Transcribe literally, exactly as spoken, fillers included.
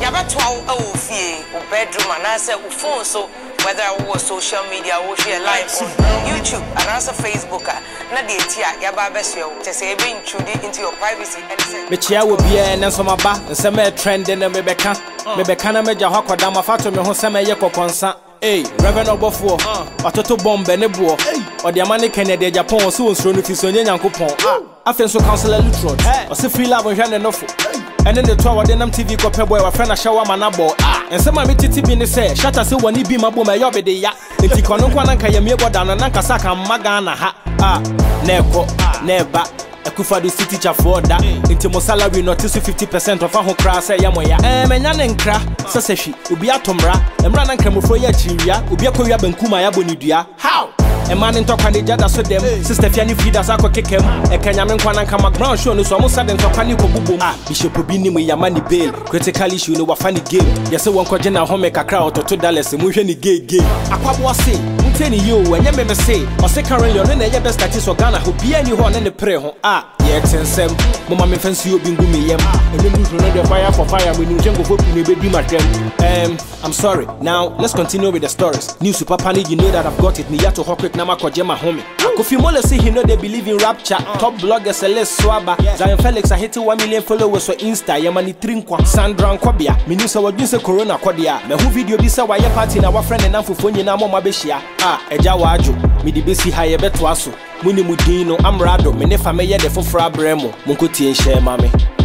Yabatwa o fie, o bedroom and answer o phone so whether I was social media or share live on YouTube and answer Facebook, na de tia yaba besyo to say be intruded into your privacy and say me chia will be and so my ba and some trend in me beka me beka na meja hokwa da mafato me ho sama ye kokonsa eh Reverend Obofo watoto bombe ne bo o de amane Kennedy Japan so nsro no fi so nyankopon afen so councilor Lutrod o se free love hwe ne nofo and then the two of them T V ko peboy wa friend na shower manabo and some me titi bi ne say shatter say woni bi mabo ma yobe de ya enti kono kwa nanka ye me boda no nanka saka maga na ha ah neko neba Akufado city chafo da enti mo salary not fifty percent of ho kra say yamoya eh menya ne nkra sesehwi obi atomra emra nanka mofro ya chiria obi akowia bankuma ya bonidua how a man in talk and the jada so them sister Fiani feeders ako kekem e kenya me nkwana nka ground show no so mo sade ntokwane ko bubo ah bishop obi ni mu yamani bail critical issue no wafani game yese won ko gena home kakra ototo dollars mu hwe ni gay gay akwabo se nteni yo enye me me say o se currently on na ye best status so Ghana ho bia ni ho na ne pre ho ah ye tensem mo ma me fancy obi ngu me yam ene mu no the fire for fire me ni jengo fo pi me be matem um I'm sorry now let's continue with the stories new super panic you know that I've got it me yato hokwe na makojema homie Kofi Mole say he know they believe in rapture top bloggers Celeste Swaba Zion Felix I hit one million followers on Insta yamani trinkwa Sandra Nkobia me ni so wadwin say corona kwadia me hu video bi say waye party na wa friend na amfofo nyina mo mabehia ah eja wajo me di besi ha ye beto aso muni mudino amrado me ne fa me ye de fofora bremo munkotie nhye ma me